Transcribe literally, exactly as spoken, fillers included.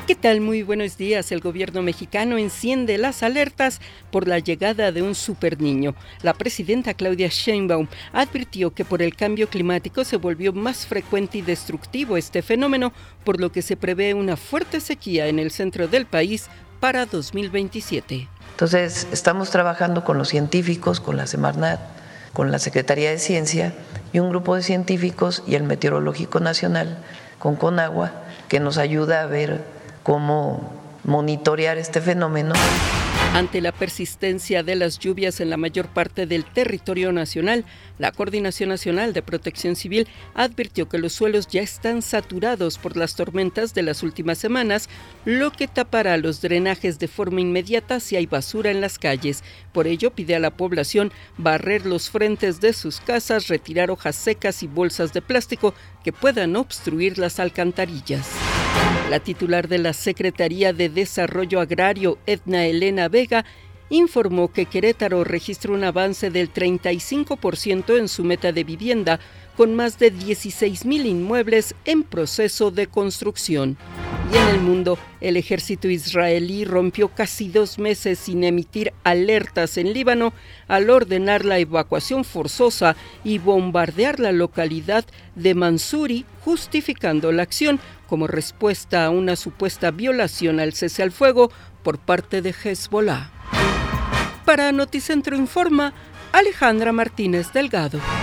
¿Qué tal? Muy buenos días. El gobierno mexicano enciende las alertas por la llegada de un superniño. La presidenta Claudia Sheinbaum advirtió que por el cambio climático se volvió más frecuente y destructivo este fenómeno, por lo que se prevé una fuerte sequía en el centro del país para dos mil veintisiete. Entonces, estamos trabajando con los científicos, con la Semarnat, con la Secretaría de Ciencia y un grupo de científicos y el Meteorológico Nacional, con Conagua, que nos ayuda a ver cómo monitorear este fenómeno. Ante la persistencia de las lluvias en la mayor parte del territorio nacional, la Coordinación Nacional de Protección Civil advirtió que los suelos ya están saturados por las tormentas de las últimas semanas, lo que tapará los drenajes de forma inmediata si hay basura en las calles. Por ello, pide a la población barrer los frentes de sus casas, retirar hojas secas y bolsas de plástico que puedan obstruir las alcantarillas. La titular de la Secretaría de Desarrollo Agrario, Edna Elena Vega, informó que Querétaro registra un avance del treinta y cinco por ciento en su meta de vivienda, con más de dieciséis mil inmuebles en proceso de construcción. Y en el mundo, el ejército israelí rompió casi dos meses sin emitir alertas en Líbano al ordenar la evacuación forzosa y bombardear la localidad de Mansuri, justificando la acción como respuesta a una supuesta violación al cese al fuego por parte de Hezbollah. Para Noticentro Informa, Alejandra Martínez Delgado.